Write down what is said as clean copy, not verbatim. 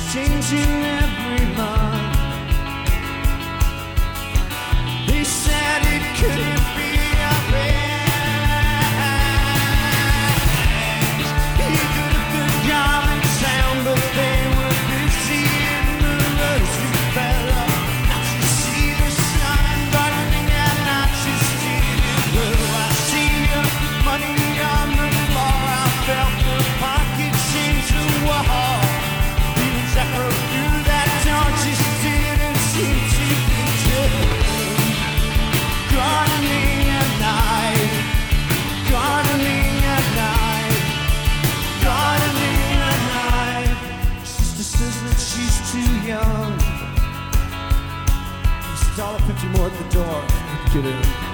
changing every month. They said it couldn't be arranged. He could have been gone in town, but they were busy in the rosy fella. Not to see the sun burning and not to see the blue. I see your money on the floor. I felt the pocket change the wall. Things that broke through that door just didn't seem to be true. Gardening at night, gardening at night, gardening at night. Sister says that she's too young. It's $1.50 more at the door. Get in.